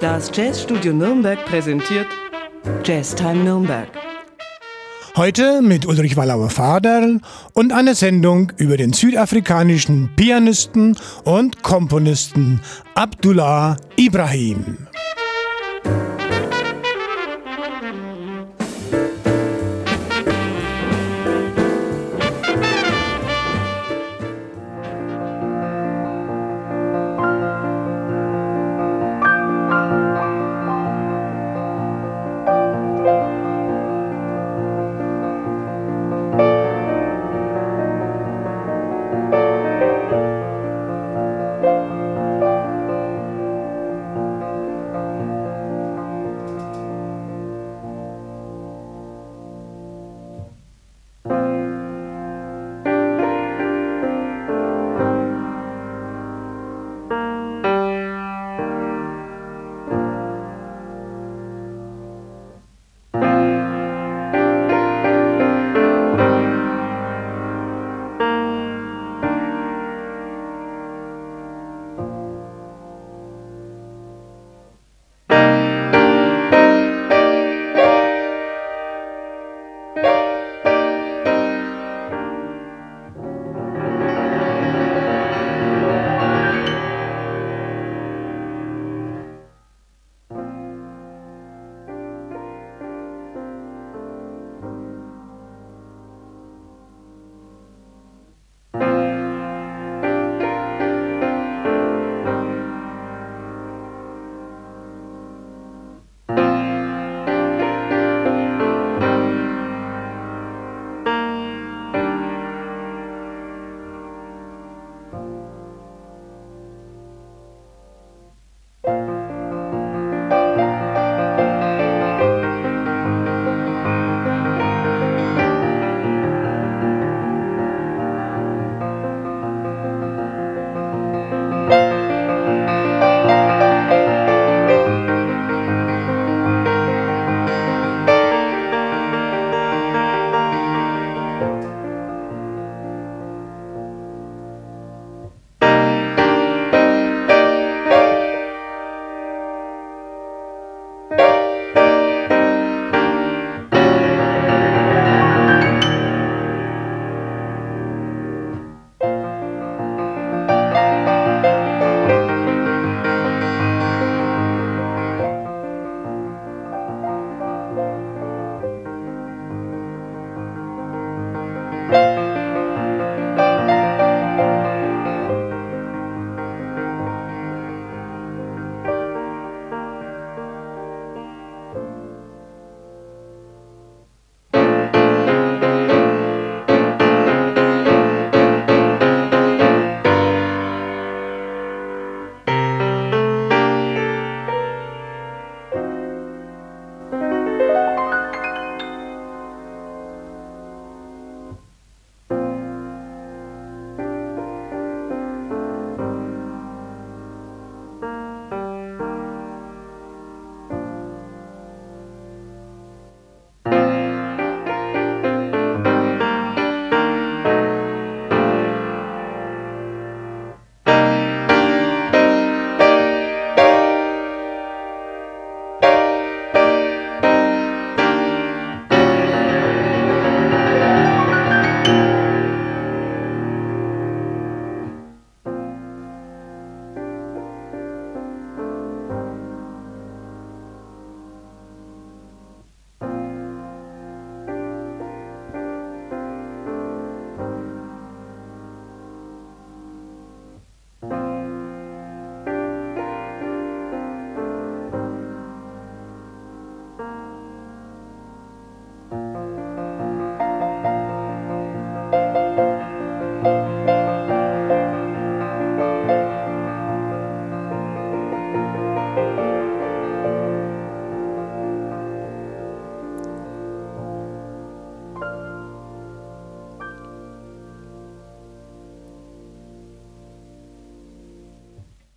Das Jazzstudio Nürnberg präsentiert Jazztime Nürnberg. Heute mit Ulrich Wallauer-Faderl und eine Sendung über den südafrikanischen Pianisten und Komponisten Abdullah Ibrahim.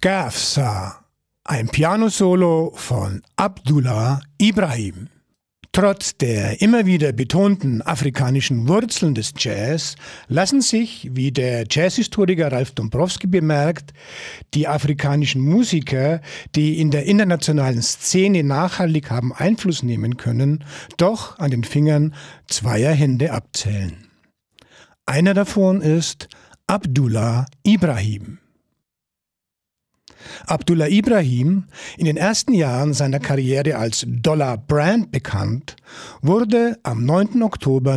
Gafsa, ein Pianosolo von Abdullah Ibrahim. Trotz der immer wieder betonten afrikanischen Wurzeln des Jazz lassen sich, wie der Jazzhistoriker Ralf Dombrowski bemerkt, die afrikanischen Musiker, die in der internationalen Szene nachhaltig haben Einfluss nehmen können, doch an den Fingern zweier Hände abzählen. Einer davon ist Abdullah Ibrahim. Abdullah Ibrahim, in den ersten Jahren seiner Karriere als Dollar Brand bekannt, wurde am 9. Oktober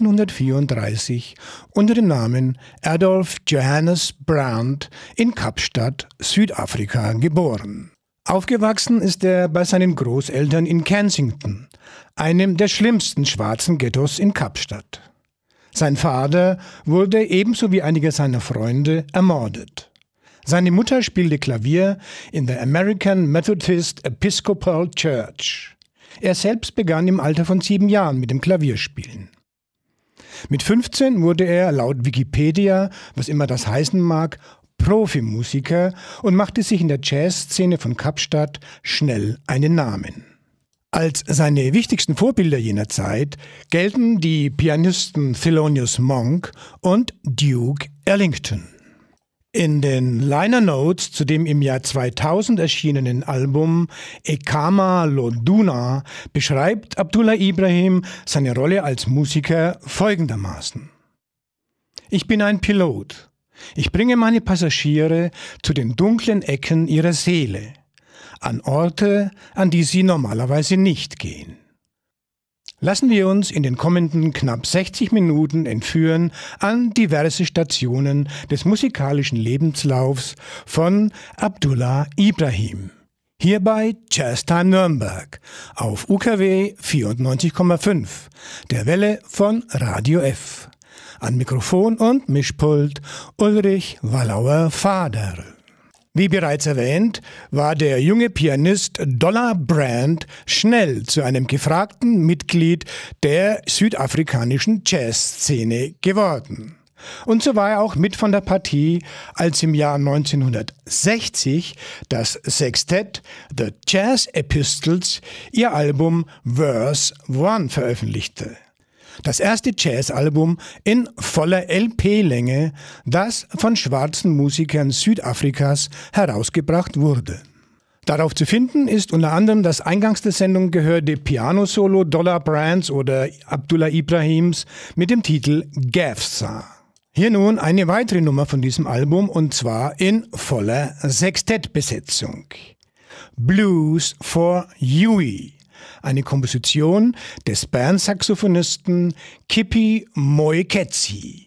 1934 unter dem Namen Adolf Johannes Brand in Kapstadt, Südafrika, geboren. Aufgewachsen ist er bei seinen Großeltern in Kensington, einem der schlimmsten schwarzen Ghettos in Kapstadt. Sein Vater wurde ebenso wie einige seiner Freunde ermordet. Seine Mutter spielte Klavier in der American Methodist Episcopal Church. Er selbst begann im Alter von 7 Jahren mit dem Klavierspielen. Mit 15 wurde er laut Wikipedia, was immer das heißen mag, Profimusiker und machte sich in der Jazzszene von Kapstadt schnell einen Namen. Als seine wichtigsten Vorbilder jener Zeit gelten die Pianisten Thelonious Monk und Duke Ellington. In den Liner Notes zu dem im Jahr 2000 erschienenen Album Ekama Loduna beschreibt Abdullah Ibrahim seine Rolle als Musiker folgendermaßen: Ich bin ein Pilot. Ich bringe meine Passagiere zu den dunklen Ecken ihrer Seele, an Orte, an die sie normalerweise nicht gehen. Lassen wir uns in den kommenden knapp 60 Minuten entführen an diverse Stationen des musikalischen Lebenslaufs von Abdullah Ibrahim. Hier bei Jazztime Nürnberg auf UKW 94,5, der Welle von Radio F. An Mikrofon und Mischpult Ulrich Wallauer-Faderl. Wie bereits erwähnt, war der junge Pianist Dollar Brand schnell zu einem gefragten Mitglied der südafrikanischen Jazzszene geworden. Und so war er auch mit von der Partie, als im Jahr 1960 das Sextett The Jazz Epistles ihr Album Verse One veröffentlichte. Das erste Jazzalbum in voller LP-Länge, das von schwarzen Musikern Südafrikas herausgebracht wurde. Darauf zu finden ist unter anderem das eingangs der Sendung gehörte Piano-Solo Dollar Brands oder Abdullah Ibrahims mit dem Titel Gafsa. Hier nun eine weitere Nummer von diesem Album und zwar in voller Sextettbesetzung. Blues for Huey. Eine Komposition des Bernsaxophonisten Kippi Moeketsi.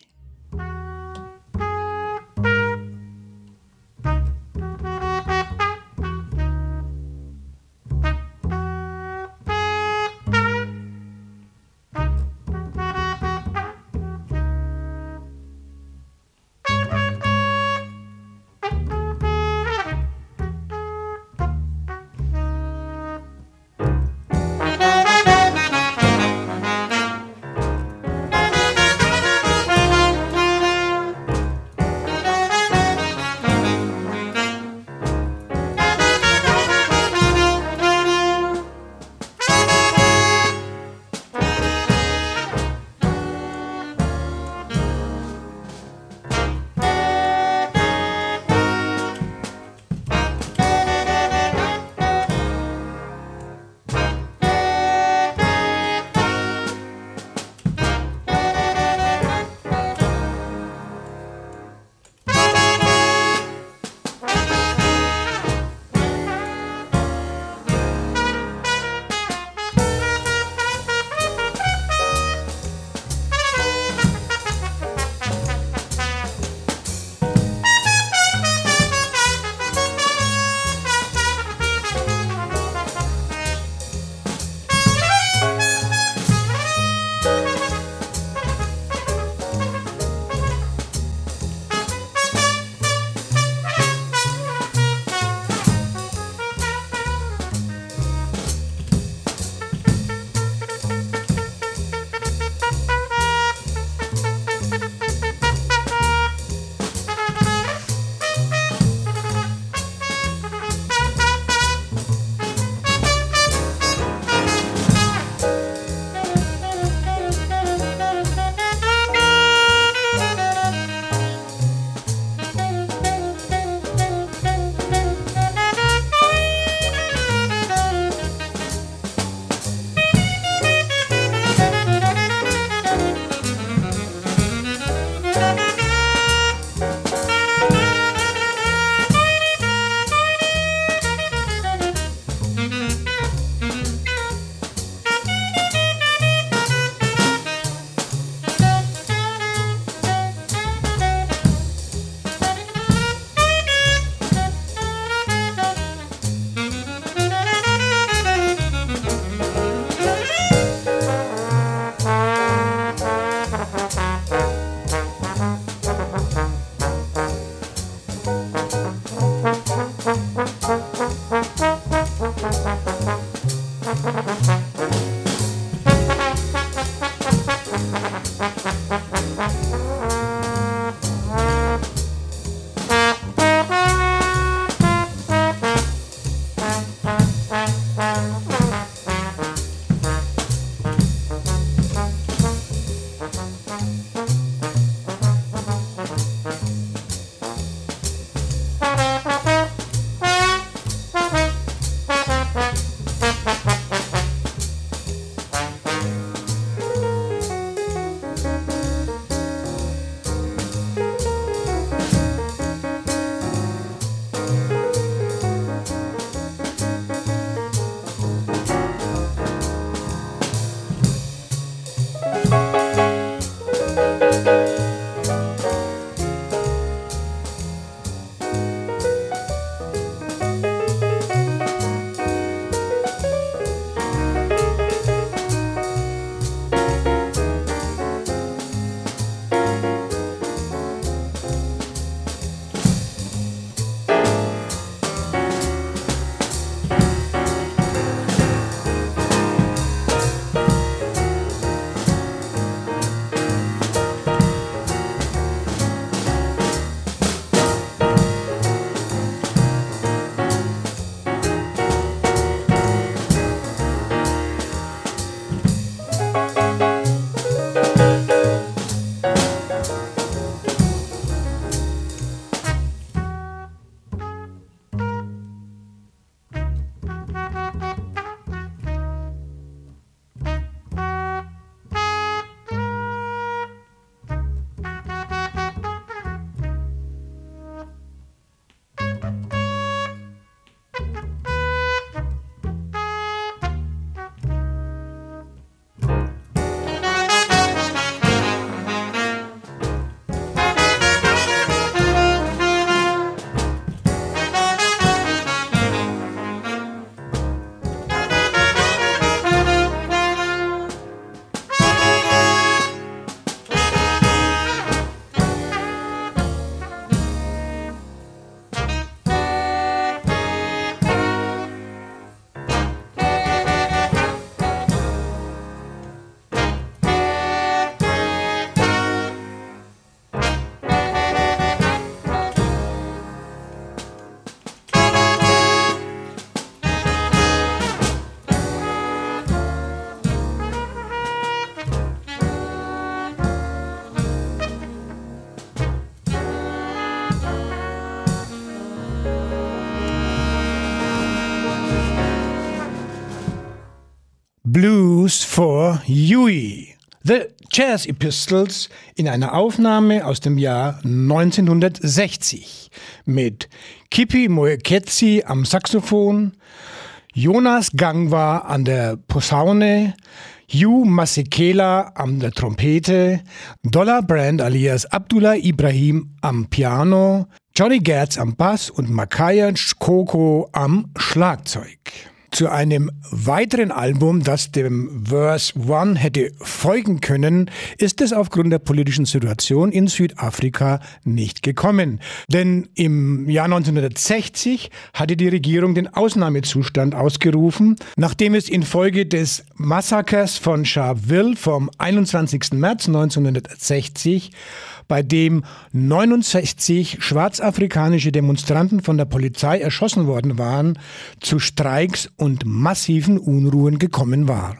Blues for Huey. The Jazz Epistles in einer Aufnahme aus dem Jahr 1960 mit Kipi Moeketsi am Saxophon, Jonas Gangwa an der Posaune, Hugh Masekela an der Trompete, Dollar Brand alias Abdullah Ibrahim am Piano, Johnny Gertz am Bass und Makaya Chkoko am Schlagzeug. Zu einem weiteren Album, das dem Verse One hätte folgen können, ist es aufgrund der politischen Situation in Südafrika nicht gekommen. Denn im Jahr 1960 hatte die Regierung den Ausnahmezustand ausgerufen, nachdem es infolge des Massakers von Sharpeville vom 21. März 1960, bei dem 69 schwarzafrikanische Demonstranten von der Polizei erschossen worden waren, zu Streiks und massiven Unruhen gekommen war.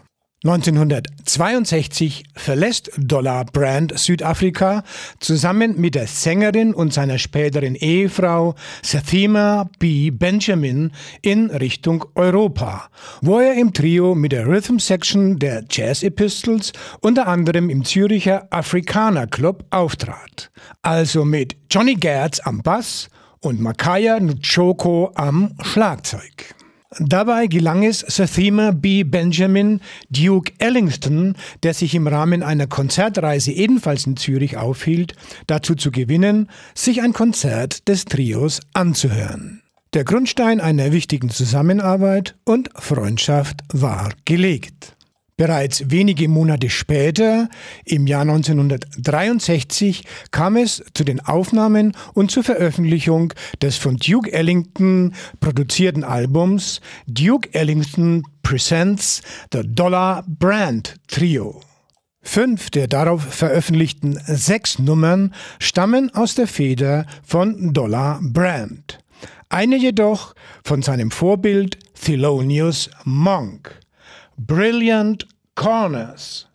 1962 verlässt Dollar Brand Südafrika zusammen mit der Sängerin und seiner späteren Ehefrau Sathima B. Benjamin in Richtung Europa, wo er im Trio mit der Rhythm Section der Jazz Epistles unter anderem im Züricher Afrikaner Club auftrat. Also mit Johnny Gertz am Bass und Makaya Chkoko am Schlagzeug. Dabei gelang es Sathima B. Benjamin, Duke Ellington, der sich im Rahmen einer Konzertreise ebenfalls in Zürich aufhielt, dazu zu gewinnen, sich ein Konzert des Trios anzuhören. Der Grundstein einer wichtigen Zusammenarbeit und Freundschaft war gelegt. Bereits wenige Monate später, im Jahr 1963, kam es zu den Aufnahmen und zur Veröffentlichung des von Duke Ellington produzierten Albums Duke Ellington Presents The Dollar Brand Trio. 5 der darauf veröffentlichten 6 Nummern stammen aus der Feder von Dollar Brand. Eine jedoch von seinem Vorbild Thelonious Monk. Brilliant Corners.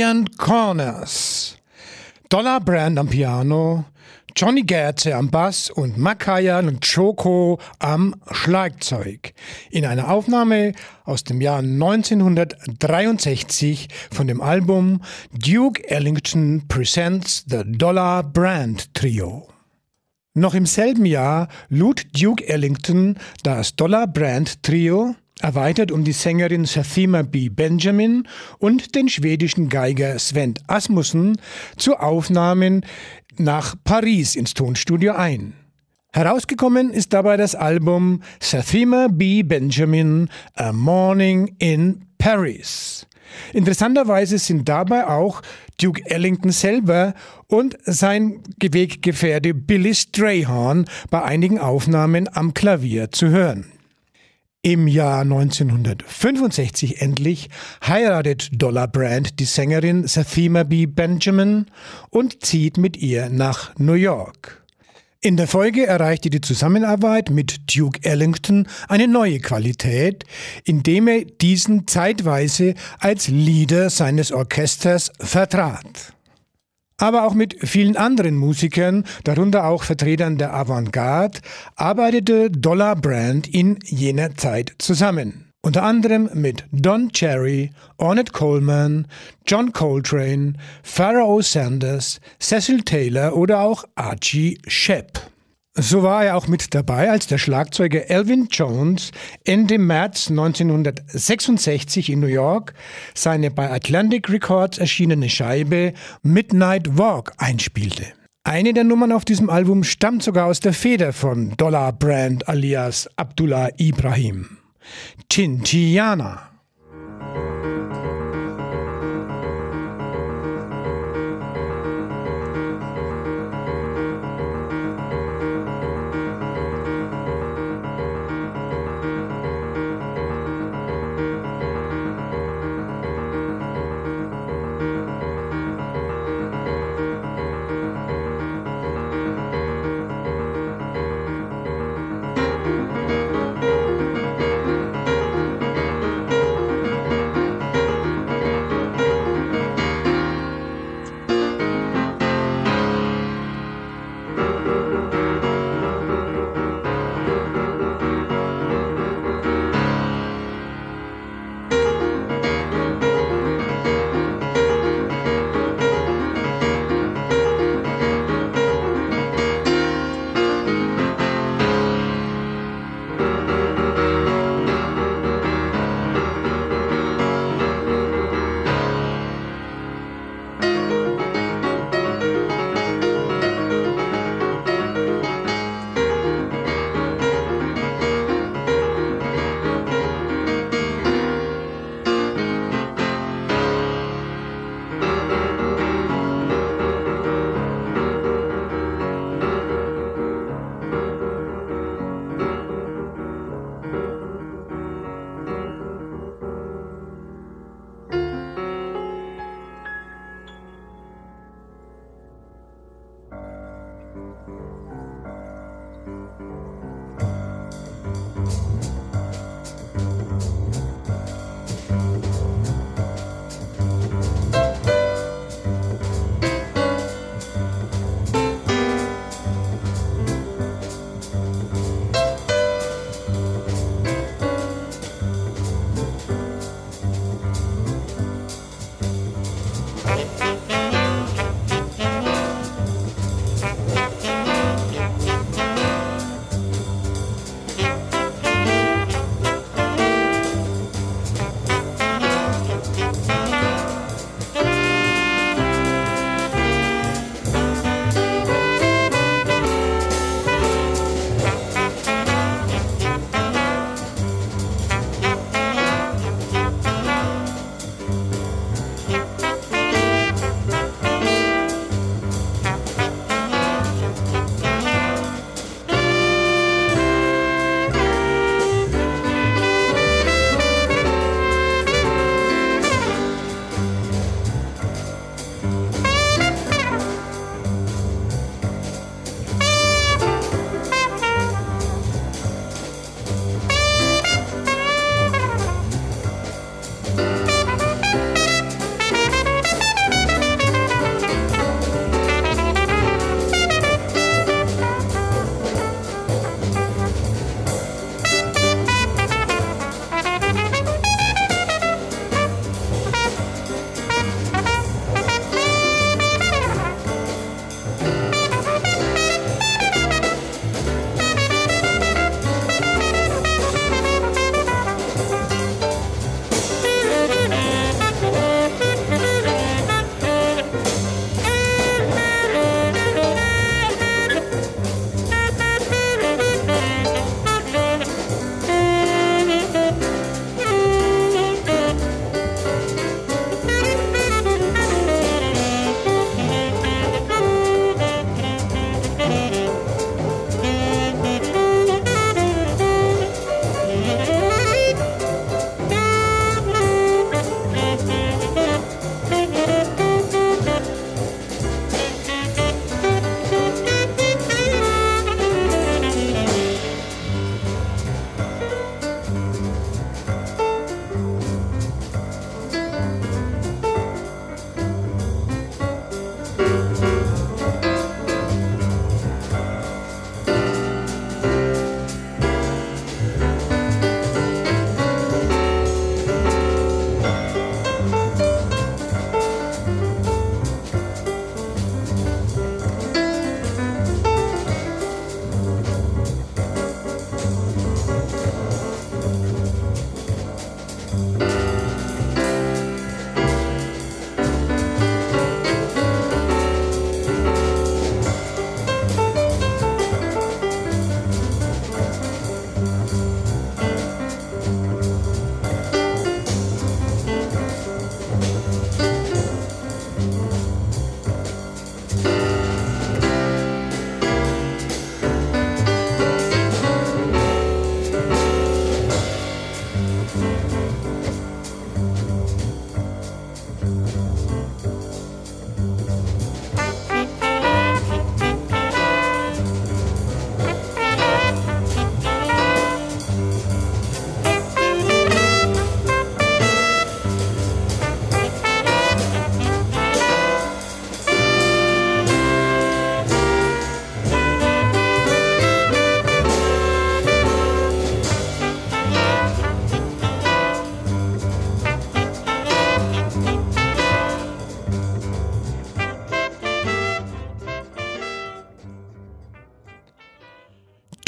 Giant Corners. Dollar Brand am Piano, Johnny Gerze am Bass und Makayan und Choco am Schlagzeug. In einer Aufnahme aus dem Jahr 1963 von dem Album Duke Ellington Presents the Dollar Brand Trio. Noch im selben Jahr lud Duke Ellington das Dollar Brand Trio, erweitert um die Sängerin Sathima B. Benjamin und den schwedischen Geiger Sven Asmussen, zu Aufnahmen nach Paris ins Tonstudio ein. Herausgekommen ist dabei das Album Sathima B. Benjamin, A Morning in Paris. Interessanterweise sind dabei auch Duke Ellington selber und sein Weggefährte Billy Strayhorn bei einigen Aufnahmen am Klavier zu hören. Im Jahr 1965 endlich heiratet Dollar Brand die Sängerin Sathima B. Benjamin und zieht mit ihr nach New York. In der Folge erreichte die Zusammenarbeit mit Duke Ellington eine neue Qualität, indem er diesen zeitweise als Leader seines Orchesters vertrat. Aber auch mit vielen anderen Musikern, darunter auch Vertretern der Avantgarde, arbeitete Dollar Brand in jener Zeit zusammen. Unter anderem mit Don Cherry, Ornette Coleman, John Coltrane, Pharoah Sanders, Cecil Taylor oder auch Archie Shepp. So war er auch mit dabei, als der Schlagzeuger Elvin Jones Ende März 1966 in New York seine bei Atlantic Records erschienene Scheibe Midnight Walk einspielte. Eine der Nummern auf diesem Album stammt sogar aus der Feder von Dollar Brand alias Abdullah Ibrahim. Tintiana.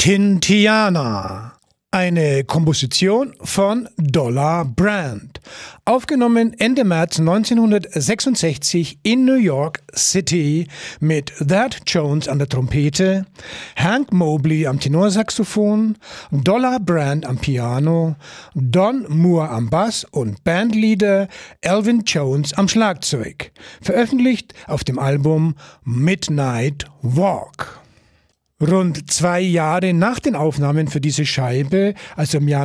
Tintiana, eine Komposition von Dollar Brand, aufgenommen Ende März 1966 in New York City mit Thad Jones an der Trompete, Hank Mobley am Tenorsaxophon, Dollar Brand am Piano, Don Moore am Bass und Bandleader Elvin Jones am Schlagzeug, veröffentlicht auf dem Album Midnight Walk. Rund 2 Jahre nach den Aufnahmen für diese Scheibe, also im Jahr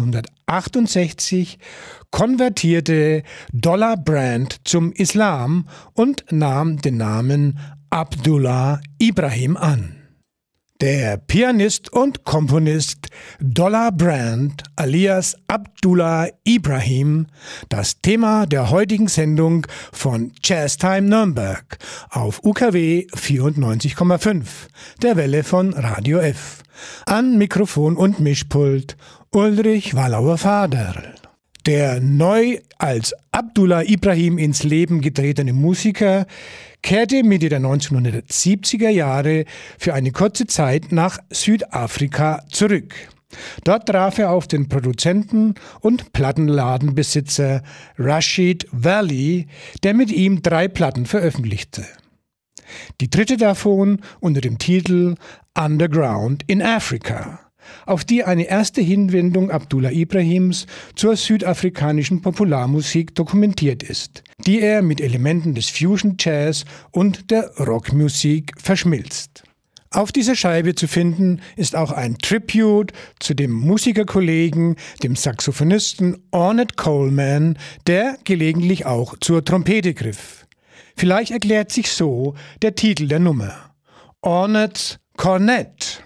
1968, konvertierte Dollar Brand zum Islam und nahm den Namen Abdullah Ibrahim an. Der Pianist und Komponist Dollar Brand alias Abdullah Ibrahim, das Thema der heutigen Sendung von Jazztime Nürnberg auf UKW 94,5, der Welle von Radio F. An Mikrofon und Mischpult Ulrich Wallauer-Faderl. Der neu als Abdullah Ibrahim ins Leben getretene Musiker kehrte Mitte der 1970er Jahre für eine kurze Zeit nach Südafrika zurück. Dort traf er auf den Produzenten und Plattenladenbesitzer Rashid Valley, der mit ihm 3 Platten veröffentlichte. Die dritte davon unter dem Titel Underground in Africa, auf die eine erste Hinwendung Abdullah Ibrahims zur südafrikanischen Popularmusik dokumentiert ist, die er mit Elementen des Fusion Jazz und der Rockmusik verschmilzt. Auf dieser Scheibe zu finden ist auch ein Tribute zu dem Musikerkollegen, dem Saxophonisten Ornette Coleman, der gelegentlich auch zur Trompete griff. Vielleicht erklärt sich so der Titel der Nummer: Ornette's Cornet.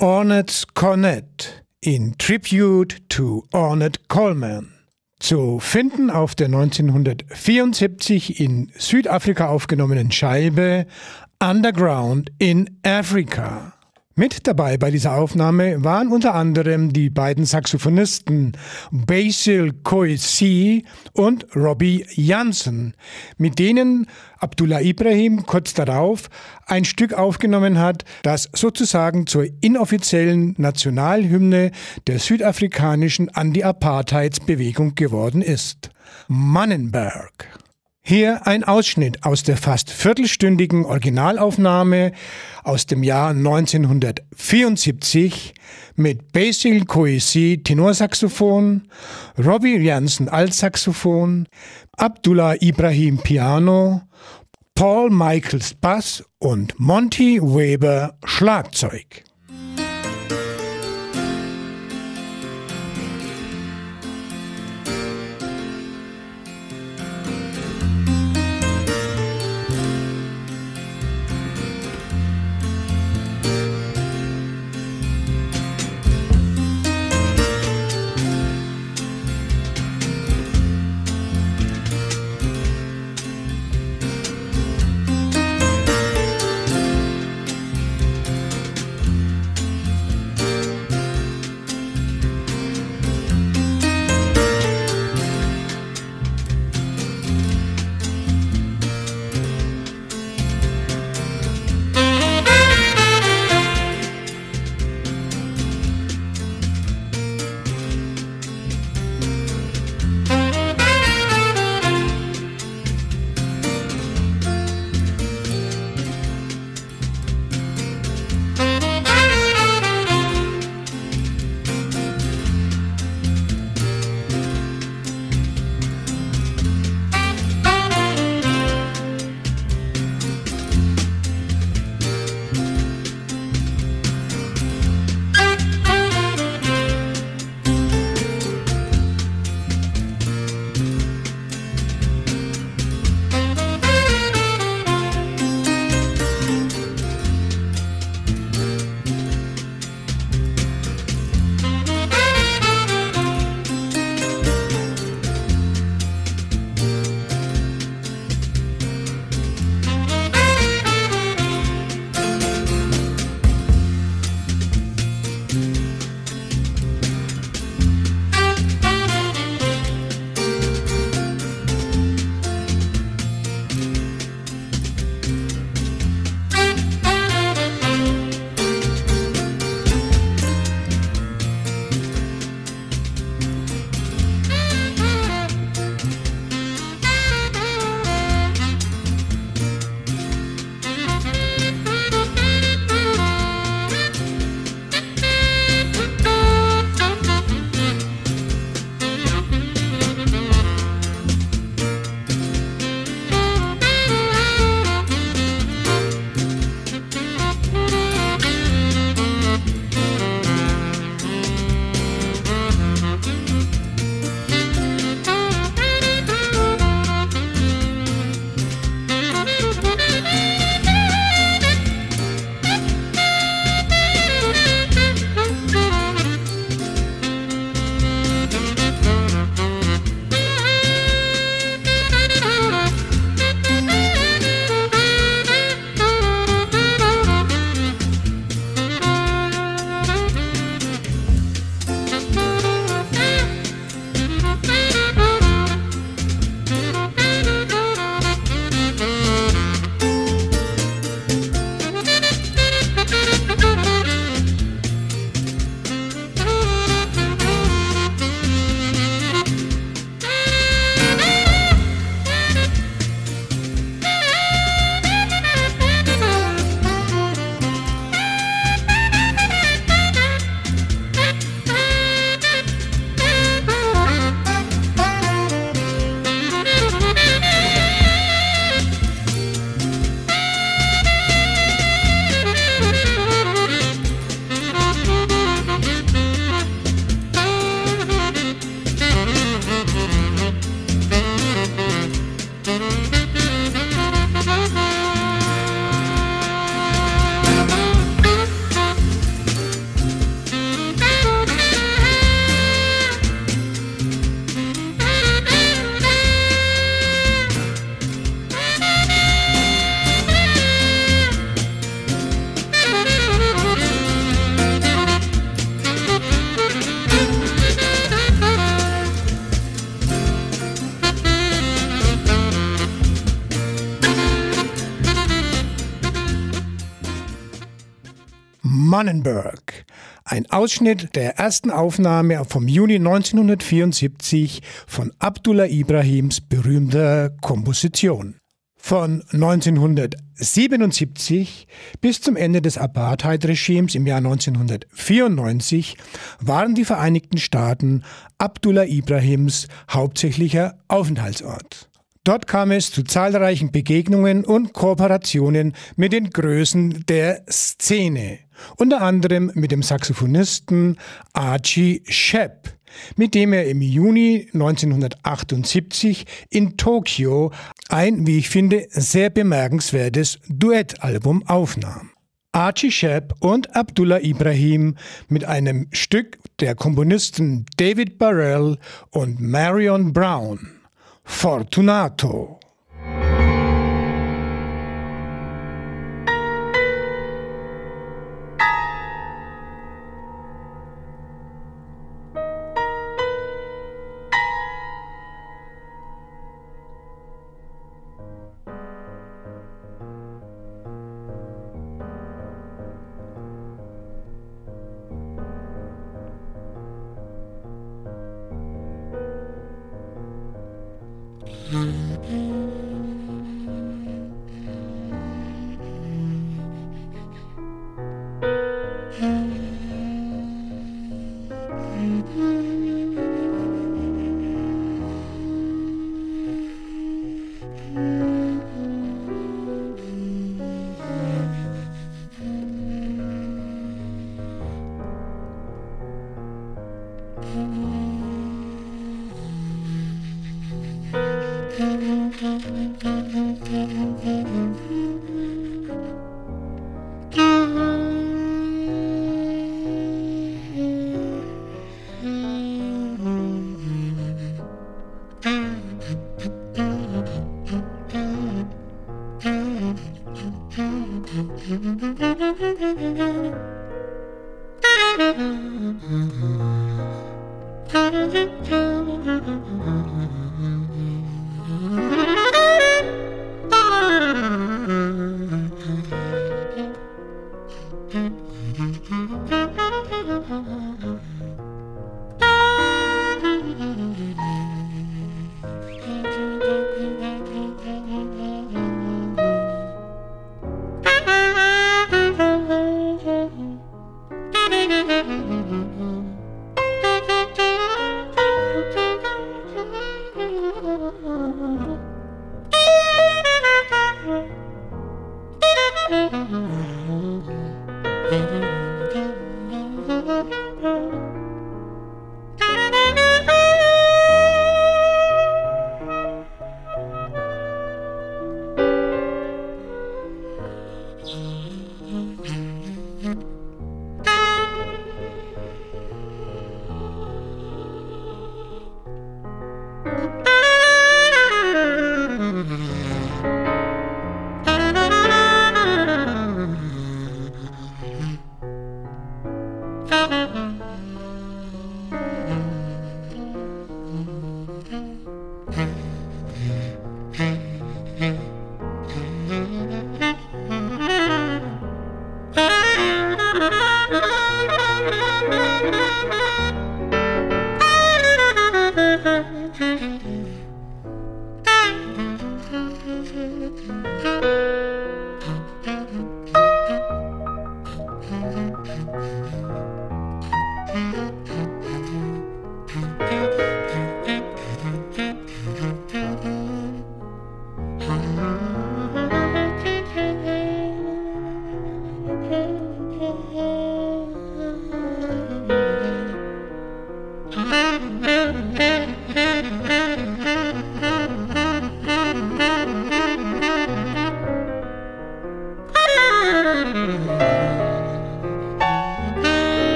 Ornette's Cornet in Tribute to Ornette Coleman. Zu finden auf der 1974 in Südafrika aufgenommenen Scheibe Underground in Africa. Mit dabei bei dieser Aufnahme waren unter anderem die beiden Saxophonisten Basil Coetzee und Robbie Jansen, mit denen Abdullah Ibrahim kurz darauf ein Stück aufgenommen hat, das sozusagen zur inoffiziellen Nationalhymne der südafrikanischen Anti-Apartheids-Bewegung geworden ist. Mannenberg. Hier ein Ausschnitt aus der fast viertelstündigen Originalaufnahme aus dem Jahr 1974 mit Basil Coetzee Tenorsaxophon, Robbie Jansen Altsaxophon, Abdullah Ibrahim Piano, Paul Michaels Bass und Monty Weber Schlagzeug. Mannenberg. Ein Ausschnitt der ersten Aufnahme vom Juni 1974 von Abdullah Ibrahims berühmter Komposition. Von 1977 bis zum Ende des Apartheid-Regimes im Jahr 1994 waren die Vereinigten Staaten Abdullah Ibrahims hauptsächlicher Aufenthaltsort. Dort kam es zu zahlreichen Begegnungen und Kooperationen mit den Größen der Szene, unter anderem mit dem Saxophonisten Archie Shepp, mit dem er im Juni 1978 in Tokio ein, wie ich finde, sehr bemerkenswertes Duettalbum aufnahm. Archie Shepp und Abdullah Ibrahim mit einem Stück der Komponisten David Burrell und Marion Brown, Fortunato.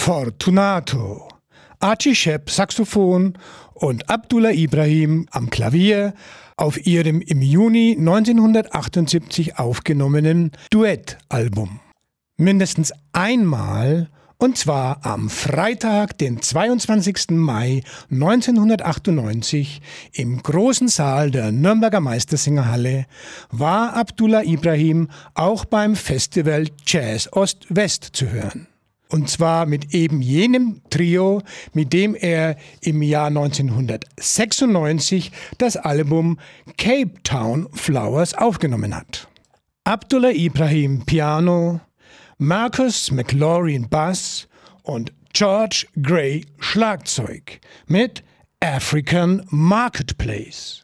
Fortunato, Archie Shepp Saxophon und Abdullah Ibrahim am Klavier auf ihrem im Juni 1978 aufgenommenen Duettalbum. Mindestens einmal, und zwar am Freitag, den 22. Mai 1998 im großen Saal der Nürnberger Meistersingerhalle, war Abdullah Ibrahim auch beim Festival Jazz Ost-West zu hören. Und zwar mit eben jenem Trio, mit dem er im Jahr 1996 das Album Cape Town Flowers aufgenommen hat. Abdullah Ibrahim Piano, Marcus McLaurin Bass und George Gray Schlagzeug mit African Marketplace.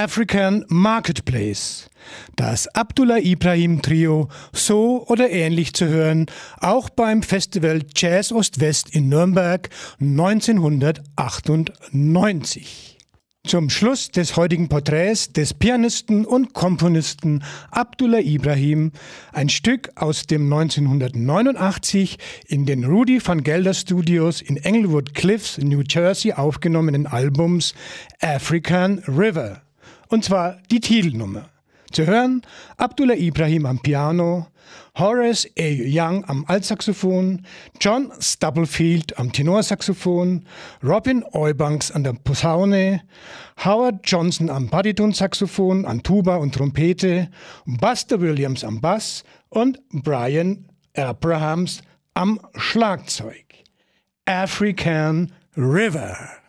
African Marketplace. Das Abdullah Ibrahim Trio, so oder ähnlich zu hören, auch beim Festival Jazz Ost-West in Nürnberg 1998. Zum Schluss des heutigen Porträts des Pianisten und Komponisten Abdullah Ibrahim ein Stück aus dem 1989 in den Rudy van Gelder Studios in Englewood Cliffs, New Jersey aufgenommenen Albums African River. Und zwar die Titelnummer. Zu hören Abdullah Ibrahim am Piano, Horace A. Young am Altsaxophon, John Stubblefield am Tenorsaxophon, Robin Eubanks an der Posaune, Howard Johnson am Baritonsaxophon, an Tuba und Trompete, Buster Williams am Bass und Brian Abrahams am Schlagzeug. African River.